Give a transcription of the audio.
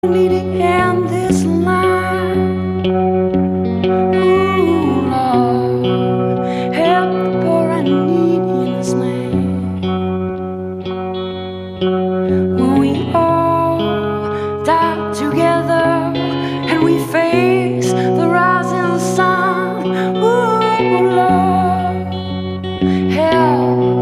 needy and this line. Ooh, Lord, help the poor and needy in this land. When we all die together and we face the rising sun. Ooh, Lord, help